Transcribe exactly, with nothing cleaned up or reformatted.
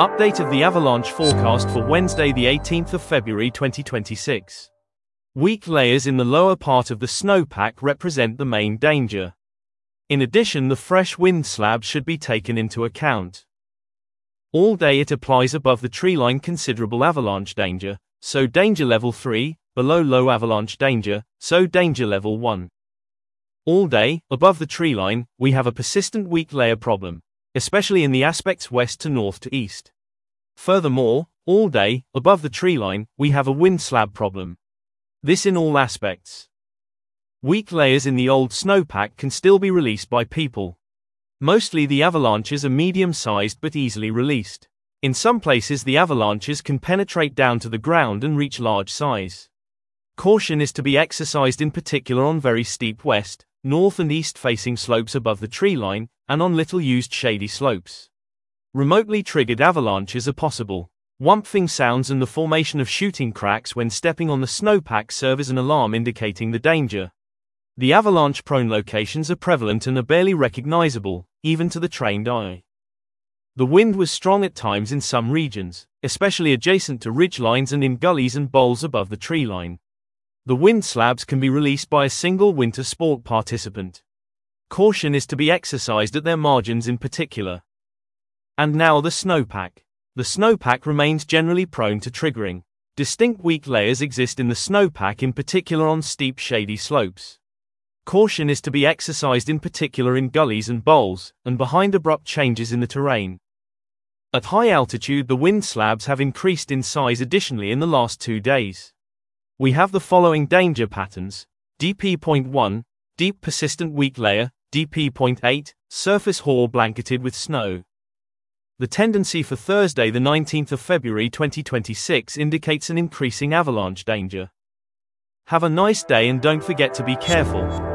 Update of the avalanche forecast for Wednesday the eighteenth of February twenty twenty-six. Weak layers in the lower part of the snowpack represent the main danger. In addition, the fresh wind slabs should be taken into account. All day it applies above the treeline considerable avalanche danger, so danger level three, below low avalanche danger, so danger level one. All day, above the treeline, we have a persistent weak layer problem, especially in the aspects west to north to east. Furthermore, all day, above the treeline, we have a wind slab problem. This in all aspects. Weak layers in the old snowpack can still be released by people. Mostly the avalanches are medium-sized but easily released. In some places the avalanches can penetrate down to the ground and reach large size. Caution is to be exercised in particular on very steep west, north and east facing slopes above the treeline, and on little used shady slopes. Remotely triggered avalanches are possible. Whumping sounds and the formation of shooting cracks when stepping on the snowpack serve as an alarm indicating the danger. The avalanche-prone locations are prevalent and are barely recognizable, even to the trained eye. The wind was strong at times in some regions, especially adjacent to ridgelines and in gullies and bowls above the treeline. The wind slabs can be released by a single winter sport participant. Caution is to be exercised at their margins in particular. And now the snowpack. The snowpack remains generally prone to triggering. Distinct weak layers exist in the snowpack, in particular on steep shady slopes. Caution is to be exercised in particular in gullies and bowls, and behind abrupt changes in the terrain. At high altitude the wind slabs have increased in size additionally in the last two days. We have the following danger patterns: D P zero point one, deep persistent weak layer, D P zero point eight, surface hoar blanketed with snow. The tendency for Thursday the nineteenth of February twenty twenty-six indicates an increasing avalanche danger. Have a nice day and don't forget to be careful.